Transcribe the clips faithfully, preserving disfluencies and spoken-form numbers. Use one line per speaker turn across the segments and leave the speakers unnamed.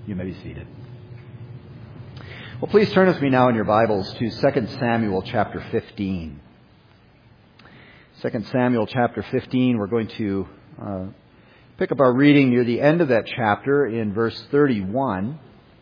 You may be seated. Well, please turn with me now in your Bibles to Second Samuel chapter fifteen. Second Samuel chapter fifteen, we're going to uh, pick up our reading near the end of that chapter in verse thirty-one.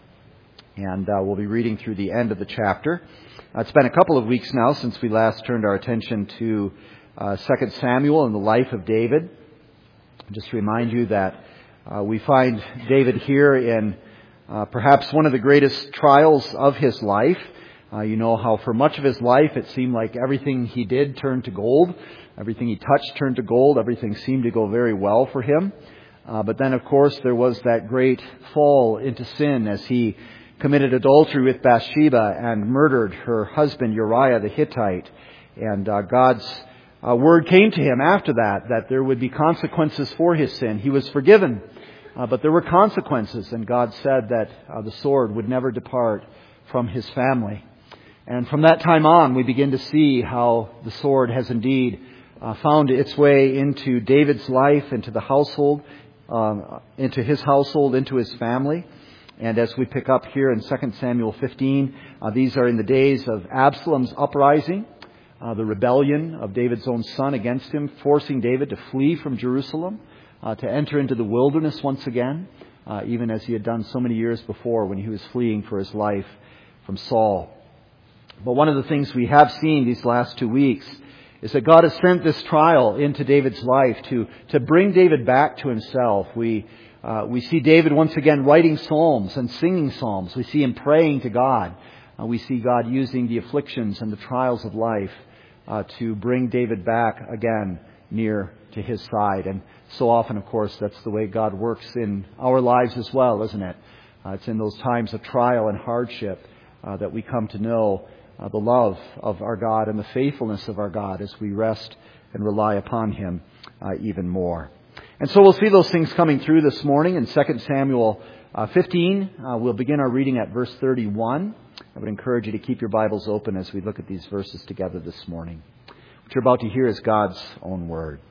And uh, we'll be reading through the end of the chapter. Uh, it's been a couple of weeks now since we last turned our attention to uh, Second Samuel and the life of David. Just to remind you that uh, we find David here in uh, perhaps one of the greatest trials of his life. Uh, you know how for much of his life it seemed like everything he did turned to gold. Everything he touched turned to gold. Everything seemed to go very well for him. Uh, but then, of course, there was that great fall into sin as he committed adultery with Bathsheba and murdered her husband Uriah the Hittite. And uh, God's uh, word came to him after that, that there would be consequences for his sin. He was forgiven, uh, but there were consequences. And God said that uh, the sword would never depart from his family. And from that time on, we begin to see how the sword has indeed uh, found its way into David's life, into the household, um, into his household, into his family. And as we pick up here in Second Samuel fifteen, uh, these are in the days of Absalom's uprising, uh, the rebellion of David's own son against him, forcing David to flee from Jerusalem, uh, to enter into the wilderness once again, uh, even as he had done so many years before when he was fleeing for his life from Saul. But one of the things we have seen these last two weeks is that God has sent this trial into David's life to, to bring David back to himself. We Uh, we see David once again writing psalms and singing psalms. We see him praying to God. Uh, we see God using the afflictions and the trials of life uh, to bring David back again near to his side. And so often, of course, that's the way God works in our lives as well, isn't it? Uh, it's in those times of trial and hardship uh, that we come to know uh, the love of our God and the faithfulness of our God as we rest and rely upon Him uh, even more. And so we'll see those things coming through this morning in Second Samuel uh, fifteen. Uh, we'll begin our reading at verse thirty-one. I would encourage you to keep your Bibles open as we look at these verses together this morning. What you're about to hear is God's own word.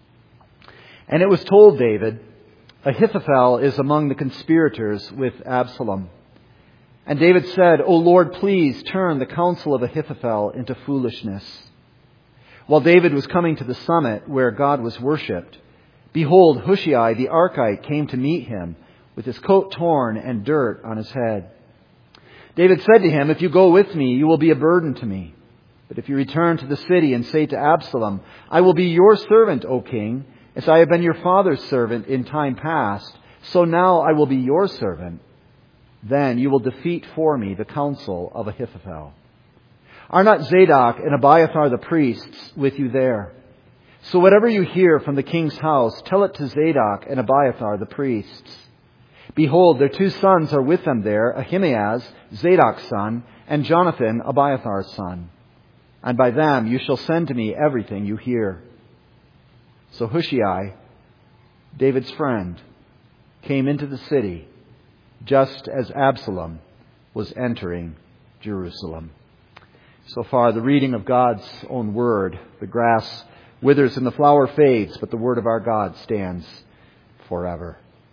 And it was told David, Ahithophel is among the conspirators with Absalom. And David said, O Lord, please turn the counsel of Ahithophel into foolishness. While David was coming to the summit where God was worshipped, behold, Hushai the Archite came to meet him with his coat torn and dirt on his head. David said to him, If you go with me, you will be a burden to me. But if you return to the city and say to Absalom, I will be your servant, O king, as I have been your father's servant in time past, so now I will be your servant, then you will defeat for me the counsel of Ahithophel. Are not Zadok and Abiathar the priests with you there? So whatever you hear from the king's house, tell it to Zadok and Abiathar the priests. Behold, their two sons are with them there, Ahimaaz, Zadok's son, and Jonathan, Abiathar's son. And by them you shall send to me everything you hear. So Hushai, David's friend, came into the city just as Absalom was entering Jerusalem. So far, the reading of God's own word. The grass withers and the flower fades, but the word of our God stands forever.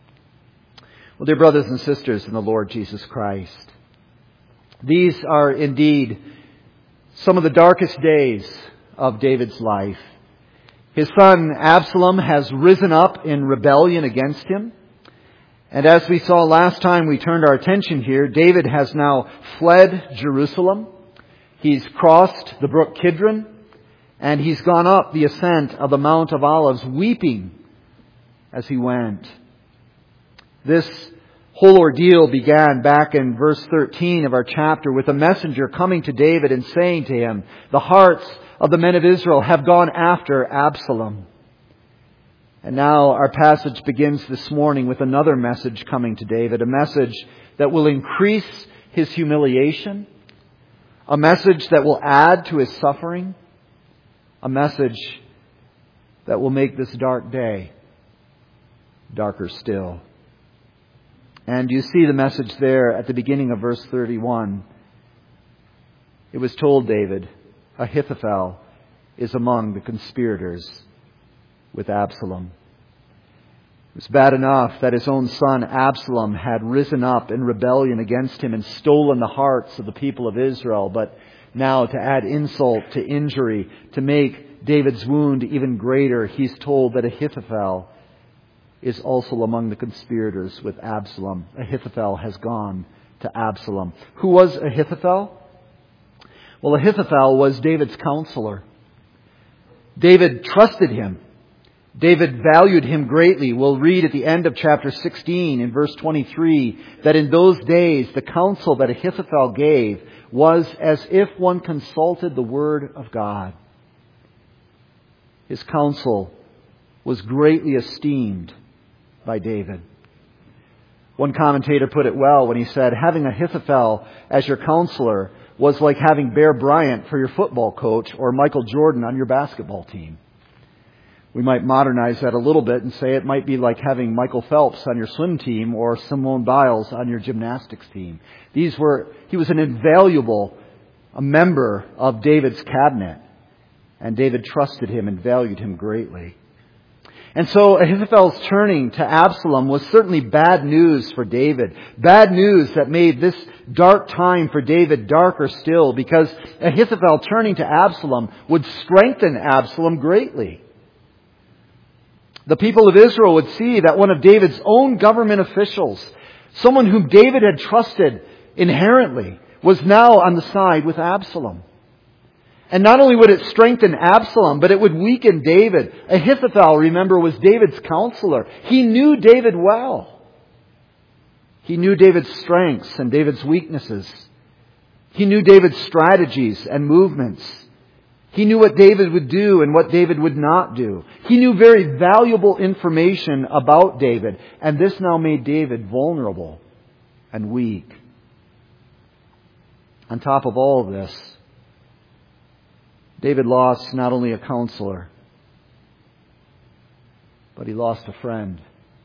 Well, dear brothers and sisters in the Lord Jesus Christ, these are indeed some of the darkest days of David's life. His son Absalom has risen up in rebellion against him. And as we saw last time we turned our attention here, David has now fled Jerusalem. He's crossed the brook Kidron. And he's gone up the ascent of the Mount of Olives, weeping as he went. This whole ordeal began back in verse thirteen of our chapter with a messenger coming to David and saying to him, the hearts of the men of Israel have gone after Absalom. And now our passage begins this morning with another message coming to David, a message that will increase his humiliation, a message that will add to his suffering, a message that will make this dark day darker still. And you see the message there at the beginning of verse thirty-one. It was told David, Ahithophel is among the conspirators with Absalom. It was bad enough that his own son Absalom had risen up in rebellion against him and stolen the hearts of the people of Israel. But now, to add insult to injury, to make David's wound even greater, he's told that Ahithophel is also among the conspirators with Absalom. Ahithophel has gone to Absalom. Who was Ahithophel? Well, Ahithophel was David's counselor. David trusted him. David valued him greatly. We'll read at the end of chapter sixteen in verse twenty-three that in those days the counsel that Ahithophel gave was as if one consulted the word of God. His counsel was greatly esteemed by David. One commentator put it well when he said, having Ahithophel as your counselor was like having Bear Bryant for your football coach or Michael Jordan on your basketball team. We might modernize that a little bit and say it might be like having Michael Phelps on your swim team or Simone Biles on your gymnastics team. These were, he was an invaluable a member of David's cabinet, and David trusted him and valued him greatly. And so Ahithophel's turning to Absalom was certainly bad news for David. Bad news that made this dark time for David darker still, because Ahithophel turning to Absalom would strengthen Absalom greatly. The people of Israel would see that one of David's own government officials, someone whom David had trusted inherently, was now on the side with Absalom. And not only would it strengthen Absalom, but it would weaken David. Ahithophel, remember, was David's counselor. He knew David well. He knew David's strengths and David's weaknesses. He knew David's strategies and movements. He knew what David would do and what David would not do. He knew very valuable information about David. And this now made David vulnerable and weak. On top of all of this, David lost not only a counselor, but he lost a friend.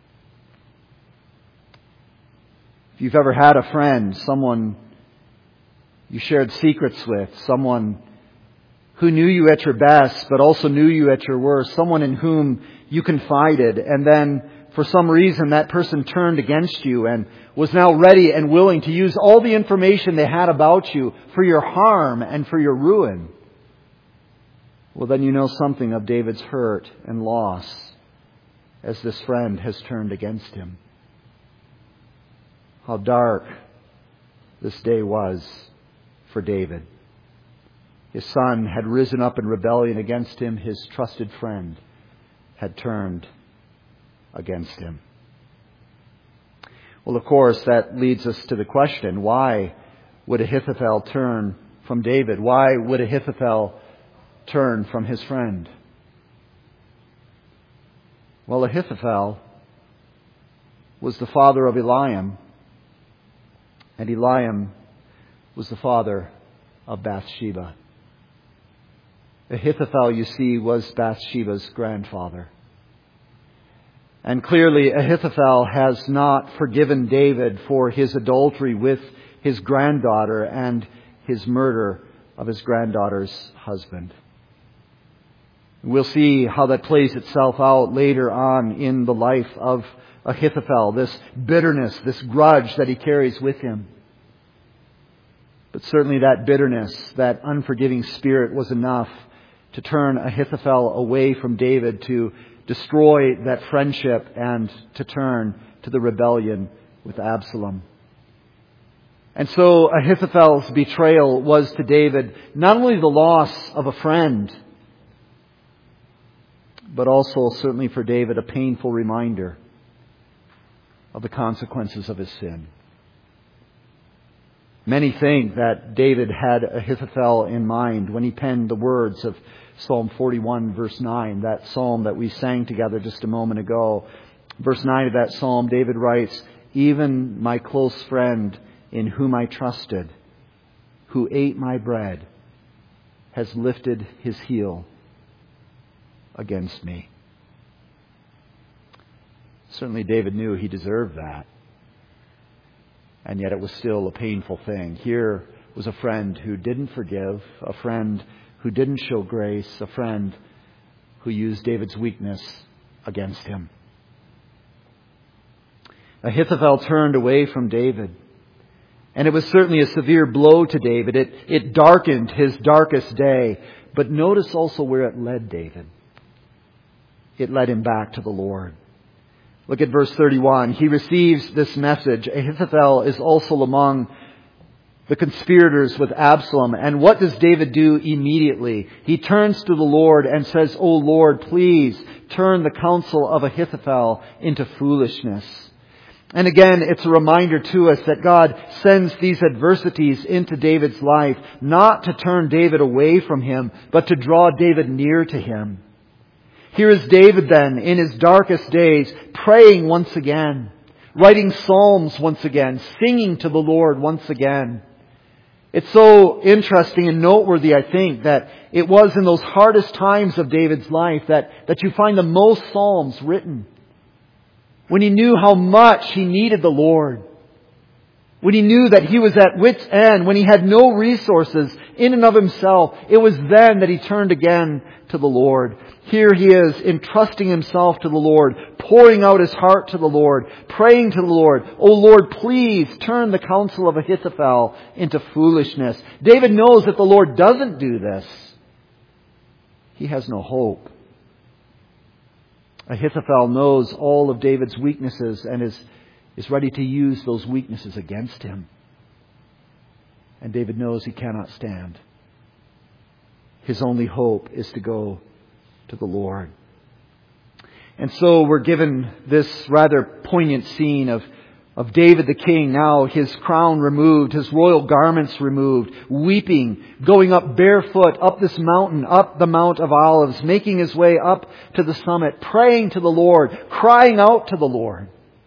If you've ever had a friend, someone you shared secrets with, someone who knew you at your best, but also knew you at your worst, someone in whom you confided, and then for some reason that person turned against you and was now ready and willing to use all the information they had about you for your harm and for your ruin. Well, then you know something of David's hurt and loss as this friend has turned against him. How dark this day was for David. His son had risen up in rebellion against him. His trusted friend had turned against him. Well, of course, that leads us to the question, why would Ahithophel turn from David? Why would Ahithophel turn from his friend? Well, Ahithophel was the father of Eliam, and Eliam was the father of Bathsheba. Ahithophel, you see, was Bathsheba's grandfather. And clearly Ahithophel has not forgiven David for his adultery with his granddaughter and his murder of his granddaughter's husband. We'll see how that plays itself out later on in the life of Ahithophel, this bitterness, this grudge that he carries with him. But certainly that bitterness, that unforgiving spirit was enough to turn Ahithophel away from David, to destroy that friendship and to turn to the rebellion with Absalom. And so Ahithophel's betrayal was to David not only the loss of a friend, but also certainly for David a painful reminder of the consequences of his sin. Many think that David had Ahithophel in mind when he penned the words of Psalm forty-one, verse nine, that psalm that we sang together just a moment ago. Verse nine of that psalm, David writes, "Even my close friend in whom I trusted, who ate my bread, has lifted his heel against me." Certainly David knew he deserved that. And yet it was still a painful thing. Here was a friend who didn't forgive, a friend who didn't show grace, a friend who used David's weakness against him. Ahithophel turned away from David. And it was certainly a severe blow to David. It, it darkened his darkest day. But notice also where it led David. It led him back to the Lord. Look at verse thirty-one. He receives this message. Ahithophel is also among the conspirators with Absalom. And what does David do immediately? He turns to the Lord and says, "O Lord, please turn the counsel of Ahithophel into foolishness." And again, it's a reminder to us that God sends these adversities into David's life, not to turn David away from Him, but to draw David near to Him. Here is David then, in his darkest days, praying once again, writing psalms once again, singing to the Lord once again. It's so interesting and noteworthy, I think, that it was in those hardest times of David's life that, that you find the most psalms written. When he knew how much he needed the Lord. When he knew that he was at wit's end. When he had no resources in and of himself. It was then that he turned again to the Lord. Here he is, entrusting himself to the Lord. Pouring out his heart to the Lord. Praying to the Lord. "O Lord, please turn the counsel of Ahithophel into foolishness." David knows that the Lord doesn't do this. He has no hope. Ahithophel knows all of David's weaknesses and is, is ready to use those weaknesses against him. And David knows he cannot stand. His only hope is to go to the Lord. And so we're given this rather poignant scene of, of David the king, now his crown removed, his royal garments removed, weeping, going up barefoot, up this mountain, up the Mount of Olives, making his way up to the summit, praying to the Lord, crying out to the Lord.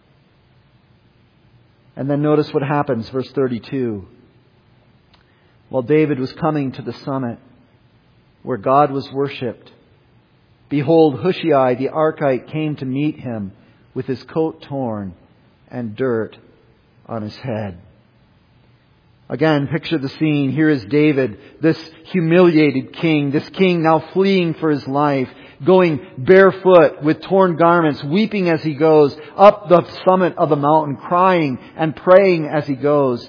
And then notice what happens, verse thirty-two. While David was coming to the summit, where God was worshipped, behold, Hushai the Archite came to meet him with his coat torn and dirt on his head. Again, picture the scene. Here is David, this humiliated king, this king now fleeing for his life, going barefoot with torn garments, weeping as he goes up the summit of the mountain, crying and praying as he goes.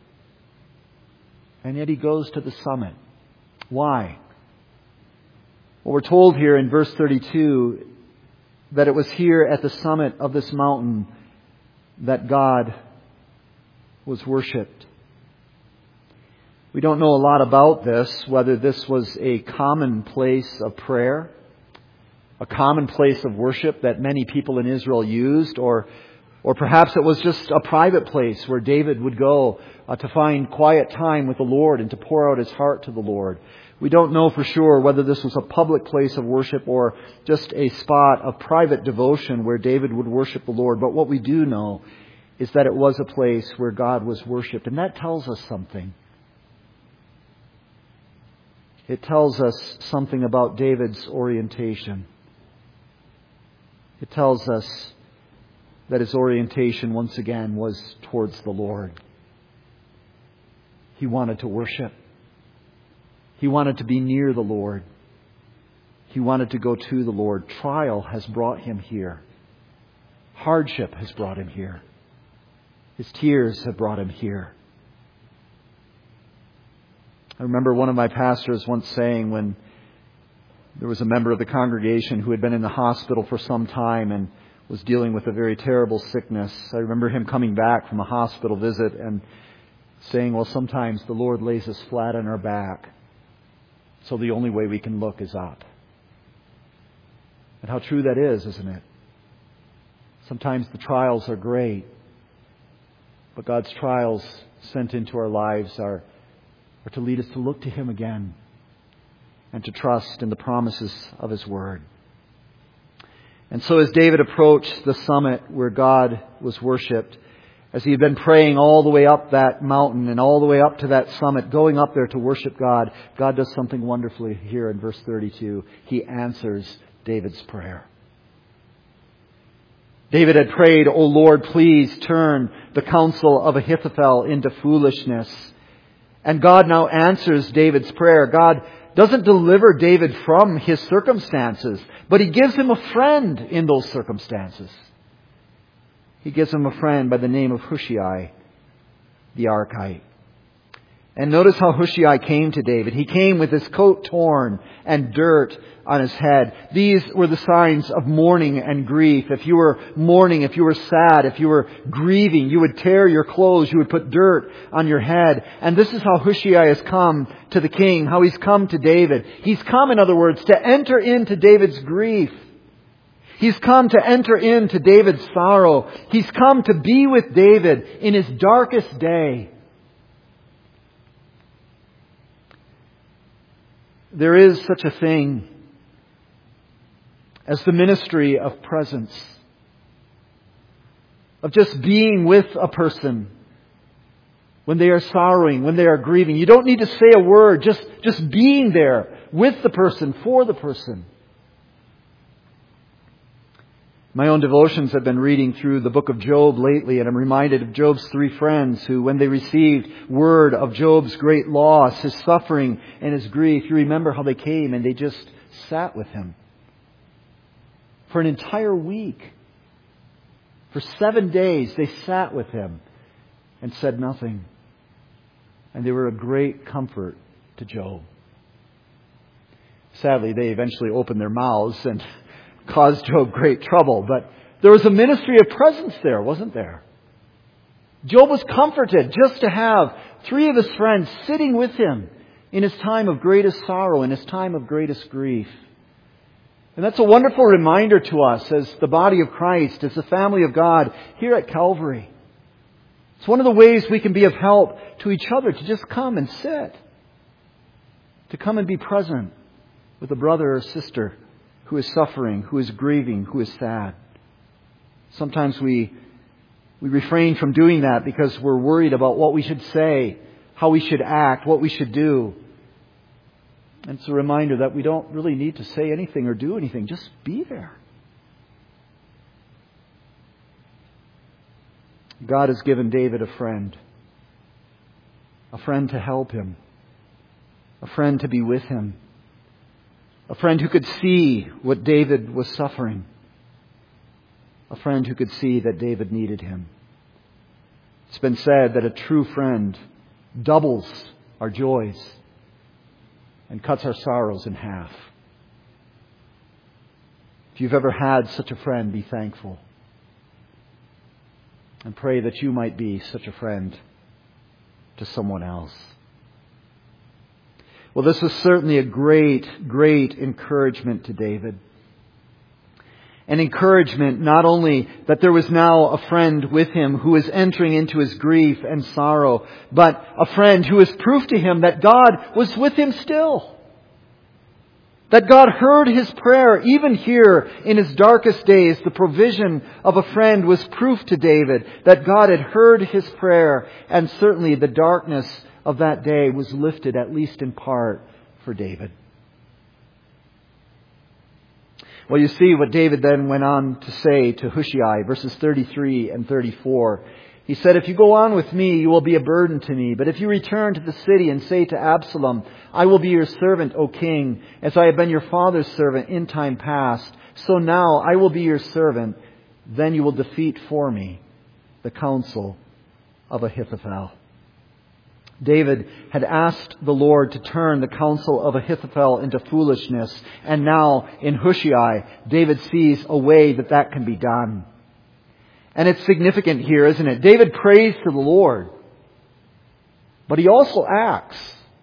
And yet he goes to the summit. Why? Well, we're told here in verse thirty-two that it was here at the summit of this mountain that God was worshipped. We don't know a lot about this, whether this was a common place of prayer, a common place of worship that many people in Israel used, or or perhaps it was just a private place where David would go uh, to find quiet time with the Lord and to pour out his heart to the Lord. We don't know for sure whether this was a public place of worship or just a spot of private devotion where David would worship the Lord. But what we do know is that it was a place where God was worshipped. And that tells us something. It tells us something about David's orientation. It tells us that his orientation once again was towards the Lord. He wanted to worship. He wanted to be near the Lord. He wanted to go to the Lord. Trial has brought him here. Hardship has brought him here. His tears have brought him here. I remember one of my pastors once saying, when there was a member of the congregation who had been in the hospital for some time and was dealing with a very terrible sickness. I remember him coming back from a hospital visit and saying, well, sometimes the Lord lays us flat on our back, so the only way we can look is up. And how true that is, isn't it? Sometimes the trials are great, but God's trials sent into our lives are, are to lead us to look to Him again and to trust in the promises of His Word. And so as David approached the summit where God was worshipped, as he had been praying all the way up that mountain and all the way up to that summit, going up there to worship God, God does something wonderfully here in verse thirty-two. He answers David's prayer. David had prayed, O Lord, please turn the counsel of Ahithophel into foolishness. And God now answers David's prayer. God doesn't deliver David from his circumstances, but He gives him a friend in those circumstances. he gives him a friend by the name of Hushai, the Archite. And notice how Hushai came to David. He came with his coat torn and dirt on his head. These were the signs of mourning and grief. If you were mourning, if you were sad, if you were grieving, you would tear your clothes, you would put dirt on your head. And this is how Hushai has come to the king, how he's come to David. He's come, in other words, to enter into David's grief. He's come to enter into David's sorrow. He's come to be with David in his darkest day. There is such a thing as the ministry of presence, of just being with a person when they are sorrowing, when they are grieving. You don't need to say a word, just, just being there with the person, for the person. My own devotions have been reading through the book of Job lately, and I'm reminded of Job's three friends who, when they received word of Job's great loss, his suffering and his grief, you remember how they came and they just sat with him for an entire week. For seven days they sat with him and said nothing. And they were a great comfort to Job. Sadly, they eventually opened their mouths and caused Job great trouble. But there was a ministry of presence there, wasn't there? Job was comforted just to have three of his friends sitting with him in his time of greatest sorrow, in his time of greatest grief. And that's a wonderful reminder to us as the body of Christ, as the family of God here at Calvary. It's one of the ways we can be of help to each other, to just come and sit. To come and be present with a brother or sister who is suffering, who is grieving, who is sad. Sometimes we we refrain from doing that because we're worried about what we should say, how we should act, what we should do. And it's a reminder that we don't really need to say anything or do anything. Just be there. God has given David a friend. A friend to help him. A friend to be with him. A friend who could see what David was suffering. A friend who could see that David needed him. It's been said that a true friend doubles our joys and cuts our sorrows in half. If you've ever had such a friend, be thankful. And pray that you might be such a friend to someone else. Well, this was certainly a great, great encouragement to David. An encouragement not only that there was now a friend with him who was entering into his grief and sorrow, but a friend who was proof to him that God was with him still. That God heard his prayer even here in his darkest days. The provision of a friend was proof to David that God had heard his prayer, and certainly the darkness of that day was lifted, at least in part, for David. Well, you see what David then went on to say to Hushai, verses thirty-three and thirty-four. He said, "If you go on with me, you will be a burden to me. But if you return to the city and say to Absalom, I will be your servant, O king, as I have been your father's servant in time past, so now I will be your servant, then you will defeat for me the counsel of Ahithophel." David had asked the Lord to turn the counsel of Ahithophel into foolishness. And now in Hushai, David sees a way that that can be done. And it's significant here, isn't it? David prays to the Lord, but he also acts.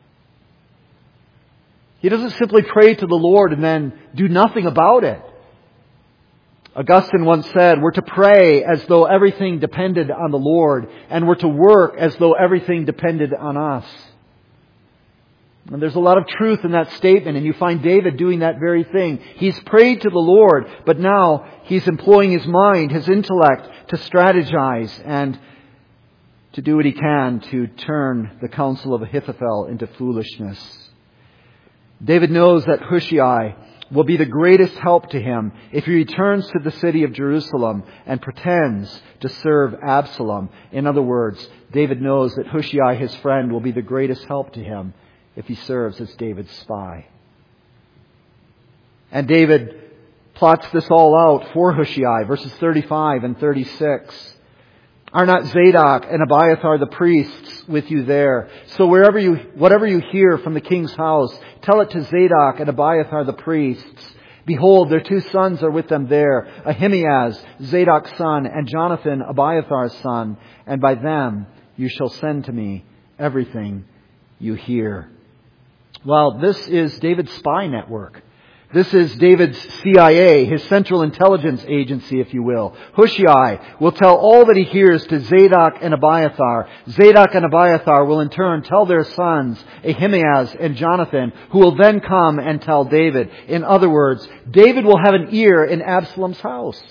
He doesn't simply pray to the Lord and then do nothing about it. Augustine once said, we're to pray as though everything depended on the Lord, and we're to work as though everything depended on us. And there's a lot of truth in that statement, and you find David doing that very thing. He's prayed to the Lord, but now he's employing his mind, his intellect, to strategize and to do what he can to turn the counsel of Ahithophel into foolishness. David knows that Hushai will be the greatest help to him if he returns to the city of Jerusalem and pretends to serve Absalom. In other words, David knows that Hushai, his friend, will be the greatest help to him if he serves as David's spy. And David plots this all out for Hushai, verses thirty-five and thirty-six. Are not Zadok and Abiathar the priests with you there? So wherever you, whatever you hear from the king's house, tell it to Zadok and Abiathar the priests. Behold, their two sons are with them there, Ahimaaz, Zadok's son, and Jonathan, Abiathar's son, and by them you shall send to me everything you hear. Well, this is David's spy network. This is David's C I A, his central intelligence agency, if you will. Hushai will tell all that he hears to Zadok and Abiathar. Zadok and Abiathar will in turn tell their sons, Ahimaaz and Jonathan, who will then come and tell David. In other words, David will have an ear in Absalom's house.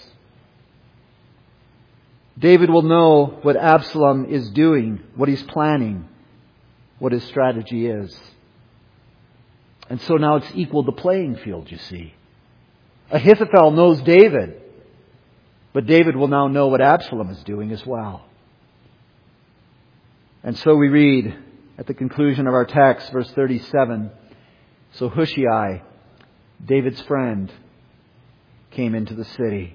David will know what Absalom is doing, what he's planning, what his strategy is. And so now it's equal the playing field, you see. Ahithophel knows David, but David will now know what Absalom is doing as well. And so we read at the conclusion of our text, verse thirty-seven, so Hushai, David's friend, came into the city.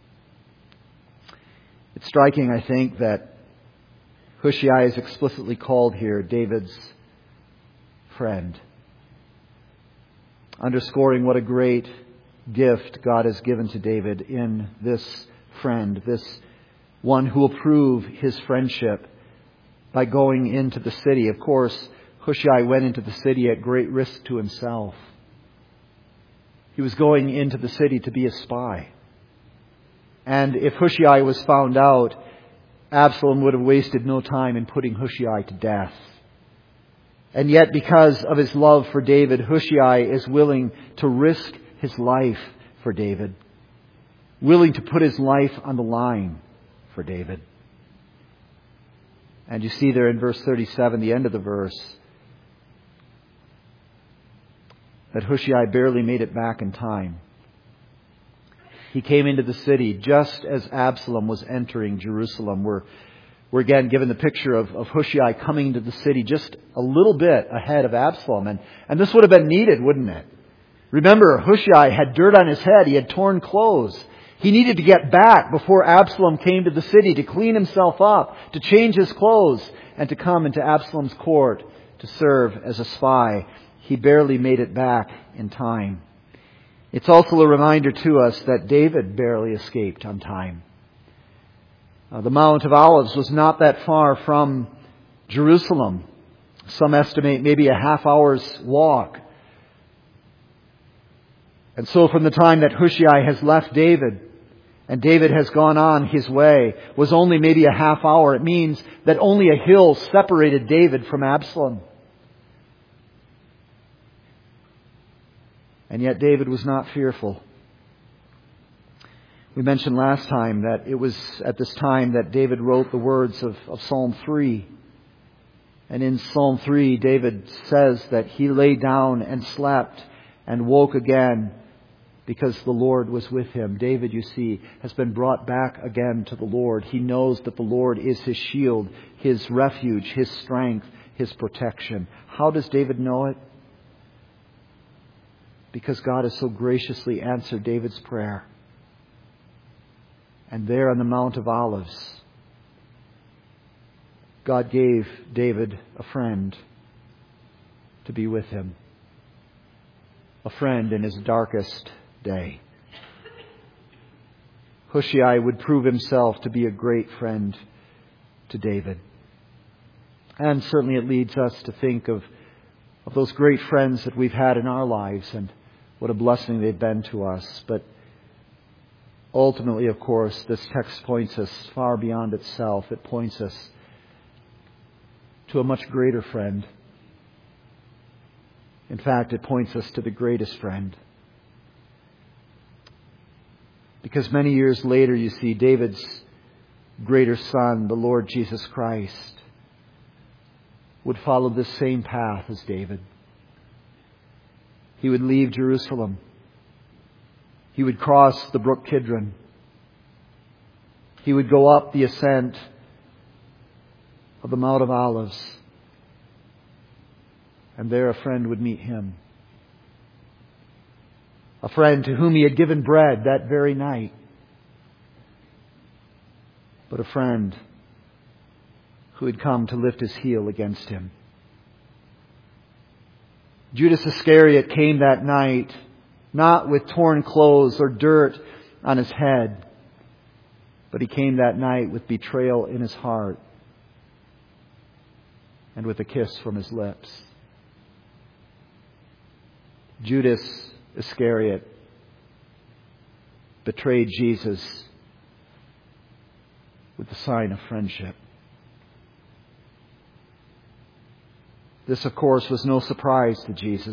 It's striking, I think, that Hushai is explicitly called here David's friend, underscoring what a great gift God has given to David in this friend, this one who will prove his friendship by going into the city. Of course, Hushai went into the city at great risk to himself. He was going into the city to be a spy. And if Hushai was found out, Absalom would have wasted no time in putting Hushai to death. And yet, because of his love for David, Hushai is willing to risk his life for David. Willing to put his life on the line for David. And you see there in verse thirty-seven, the end of the verse, that Hushai barely made it back in time. He came into the city just as Absalom was entering Jerusalem. We're We're again given the picture of, of Hushai coming into the city just a little bit ahead of Absalom. And, and this would have been needed, wouldn't it? Remember, Hushai had dirt on his head. He had torn clothes. He needed to get back before Absalom came to the city to clean himself up, to change his clothes, and to come into Absalom's court to serve as a spy. He barely made it back in time. It's also a reminder to us that David barely escaped on time. Uh, the Mount of Olives was not that far from Jerusalem. Some estimate maybe a half hour's walk. And so from the time that Hushai has left David and David has gone on his way was only maybe a half hour. It means that only a hill separated David from Absalom. And yet David was not fearful. We mentioned last time that it was at this time that David wrote the words of, of Psalm three. And in Psalm three, David says that he lay down and slept and woke again because the Lord was with him. David, you see, has been brought back again to the Lord. He knows that the Lord is his shield, his refuge, his strength, his protection. How does David know it? Because God has so graciously answered David's prayer. And there on the Mount of Olives, God gave David a friend to be with him. A friend in his darkest day. Hushai would prove himself to be a great friend to David. And certainly it leads us to think of, of those great friends that we've had in our lives and what a blessing they've been to us. But ultimately, of course, this text points us far beyond itself. It points us to a much greater friend. In fact, it points us to the greatest friend. Because many years later, you see, David's greater son, the Lord Jesus Christ, would follow this same path as David. He would leave Jerusalem. He would cross the brook Kidron. He would go up the ascent of the Mount of Olives. And there a friend would meet him. a friend to whom he had given bread that very night, but a friend who had come to lift his heel against him. Judas Iscariot came that night not with torn clothes or dirt on his head, but he came that night with betrayal in his heart and with a kiss from his lips. Judas Iscariot betrayed Jesus with the sign of friendship. This, of course, was no surprise to Jesus.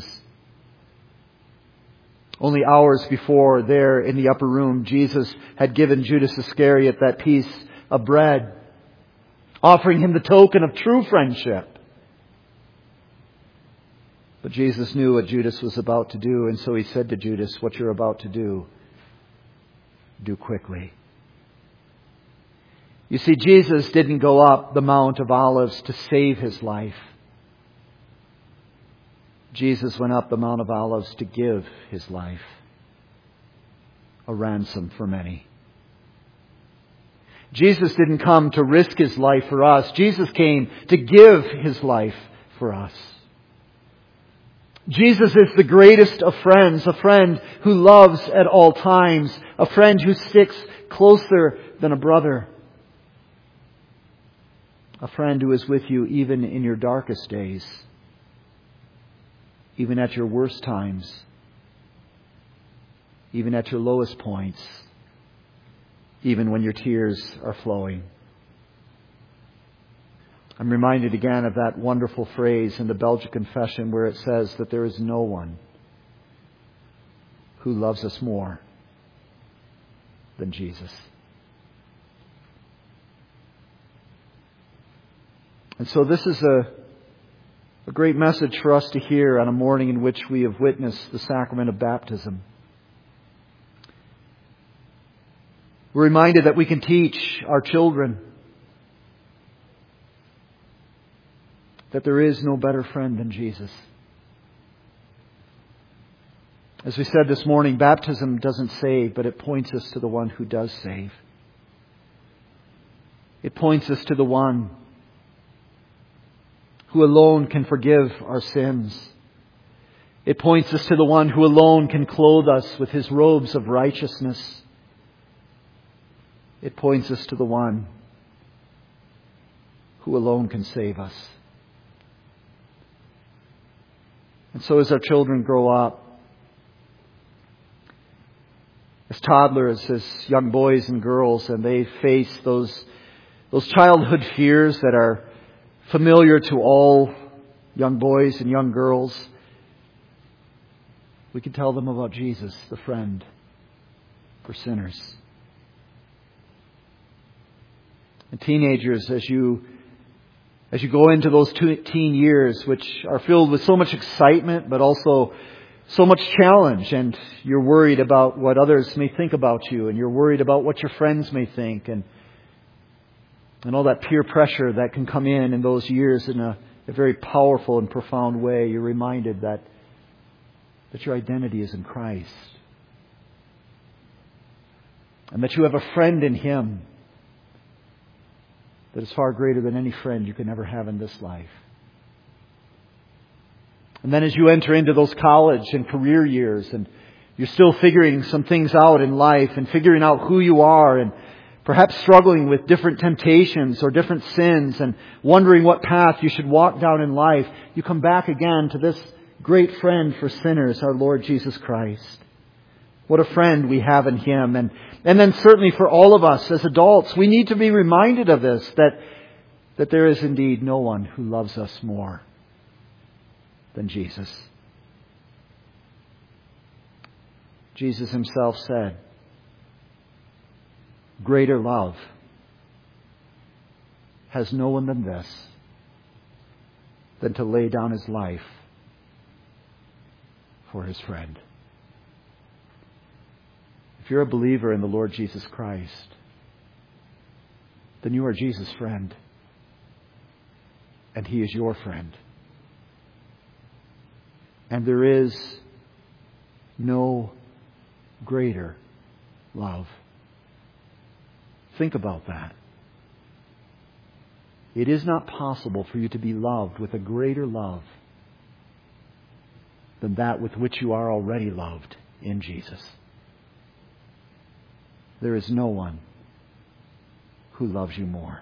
Only hours before, there in the upper room, Jesus had given Judas Iscariot that piece of bread, offering him the token of true friendship. But Jesus knew what Judas was about to do, and so he said to Judas, "What you're about to do, do quickly." You see, Jesus didn't go up the Mount of Olives to save his life. Jesus went up the Mount of Olives to give his life, a ransom for many. Jesus didn't come to risk his life for us. Jesus came to give his life for us. Jesus is the greatest of friends, a friend who loves at all times, a friend who sticks closer than a brother, a friend who is with you even in your darkest days, even at your worst times, even at your lowest points, even when your tears are flowing. I'm reminded again of that wonderful phrase in the Belgian Confession where it says that there is no one who loves us more than Jesus. And so this is a A great message for us to hear on a morning in which we have witnessed the sacrament of baptism. We're reminded that we can teach our children that there is no better friend than Jesus. As we said this morning, baptism doesn't save, but it points us to the one who does save. It points us to the one who alone can forgive our sins. It points us to the one who alone can clothe us with his robes of righteousness. It points us to the one who alone can save us. And so as our children grow up, as toddlers, as young boys and girls, and they face those, those childhood fears that are familiar to all young boys and young girls, we can tell them about Jesus, the friend for sinners. And teenagers, as you as you go into those teen years, which are filled with so much excitement, but also so much challenge, and you're worried about what others may think about you, and you're worried about what your friends may think, and And all that peer pressure that can come in in those years in a, a very powerful and profound way. You're reminded that, that your identity is in Christ. And that you have a friend in Him that is far greater than any friend you can ever have in this life. And then as you enter into those college and career years, and you're still figuring some things out in life and figuring out who you are, and perhaps struggling with different temptations or different sins and wondering what path you should walk down in life, you come back again to this great friend for sinners, our Lord Jesus Christ. What a friend we have in Him. And, and then certainly for all of us as adults, we need to be reminded of this, that, that there is indeed no one who loves us more than Jesus. Jesus Himself said, "Greater love has no one than this, than to lay down his life for his friend." If you're a believer in the Lord Jesus Christ, then you are Jesus' friend. And He is your friend. And there is no greater love. Think about that. It is not possible for you to be loved with a greater love than that with which you are already loved in Jesus. There is no one who loves you more.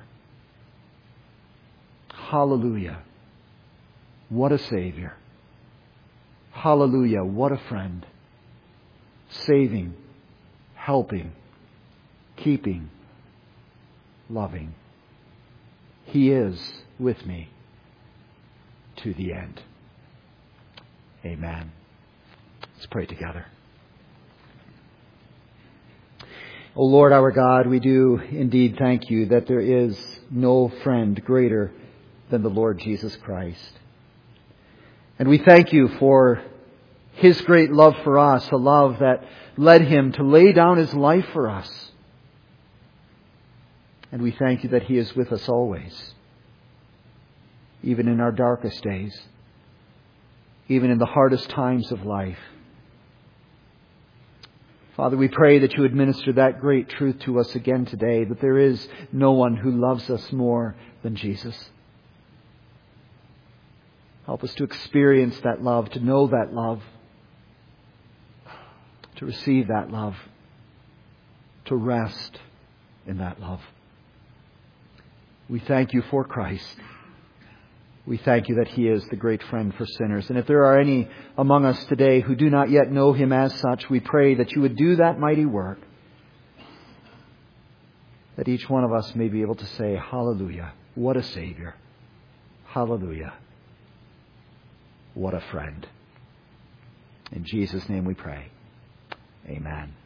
Hallelujah. What a Savior. Hallelujah. What a friend. Saving, helping, keeping, loving. He is with me to the end. Amen. Let's pray together. O Lord our God, we do indeed thank you that there is no friend greater than the Lord Jesus Christ. And we thank you for His great love for us, a love that led Him to lay down His life for us. And we thank you that He is with us always, even in our darkest days, even in the hardest times of life. Father, we pray that you administer that great truth to us again today, that there is no one who loves us more than Jesus. Help us to experience that love, to know that love, to receive that love, to rest in that love. We thank you for Christ. We thank you that He is the great friend for sinners. And if there are any among us today who do not yet know Him as such, we pray that you would do that mighty work, that each one of us may be able to say, hallelujah, what a Savior. Hallelujah, what a friend. In Jesus' name we pray. Amen.